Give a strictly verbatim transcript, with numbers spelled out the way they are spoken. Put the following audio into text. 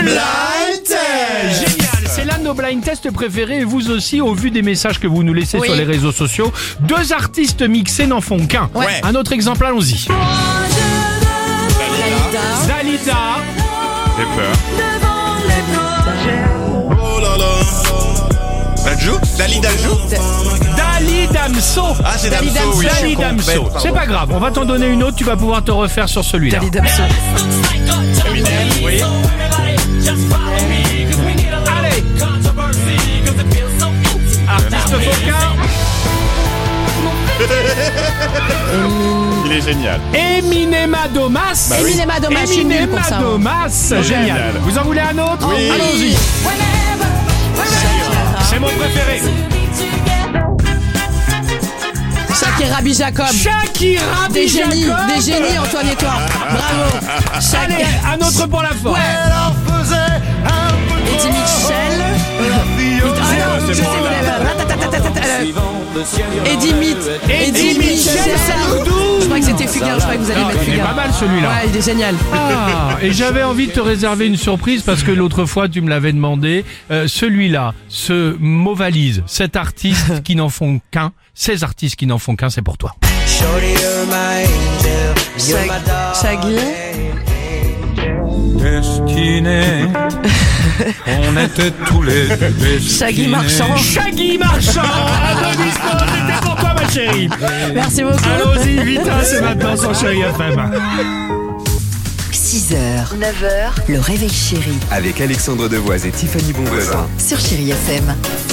Blind Test. Génial, c'est l'un de nos blind tests préférés et vous aussi au vu des messages que vous nous laissez Oui. sur les réseaux sociaux. Deux artistes mixés n'en font qu'un. Ouais. Un autre exemple, allons-y. Dalida. J'ai peur. Oh là là. Elle joue Dalida joue Dali Damso. Ah, c'est Dalida Damso, oui. Dali Damso. C'est pas grave, on va t'en donner une autre, tu vas pouvoir te refaire sur celui-là. Dali Damso. Eminem, oui. Allez. Artiste focal. Il est génial. Eminema Domas. Bah oui. Eminema Domas, je suis nulle pour Eminema ça. Domas. Génial. Génial. Vous en voulez un autre? Oui. Allons-y. C'est mon préféré. Shakira Rabbi Jacob. Shakira Rabbi Des génies, Jacob. des génies Antoine et toi. Bravo. Allez, Shakira. un autre pour la forme. Eddie Mitchell. c'est bon, Eddie Mit. Eddie Mitchell Sardou. Je crois que c'était Fugain, je crois que vous allez Non, mettre il est Fugain. pas mal celui-là. Ouais, il est génial. Ah, et j'avais envie de te réserver une surprise parce que l'autre fois tu me l'avais demandé. Euh, celui-là, ce mot valise, cet artiste qui n'en font qu'un, ces artistes qui n'en font qu'un, c'est pour toi. Shaggy. Destinés, on était tous les deux destinés. Shaggy Marchand. Shaggy Marchand. Applaudissements, c'était pour toi ma chérie. Merci beaucoup. Allons-y, vite, hein, c'est maintenant sur Chérie F M. six heures, neuf heures, le réveil chéri Avec Alexandre Devoise et Tiffany Bonvoisin. sur Chérie F M.